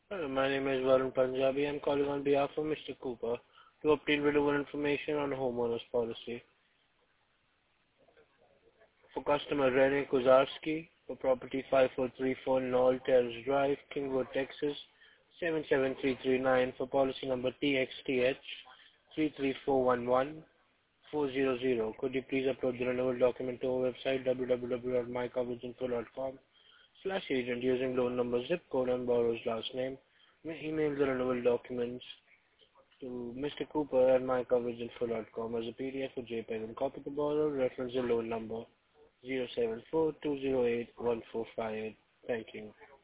Hello, my name is Varun Punjabi. I'm calling on behalf of Mr. Cooper to obtain relevant information on homeowners policy. For customer Rene Kozarski, for property 5434 Knoll Terrace Drive, Kingwood, Texas 77339, for policy number TXTH 33411400. Could you please upload the renewal document to our website www.mycoveraginfo.com/agent using loan number, zip code and borrower's last name? May email the renewal documents to Mr. Cooper at mycoveraginfo.com as a PDF or JPEG and copy the borrower. Reference the loan number 074208145. Thank you.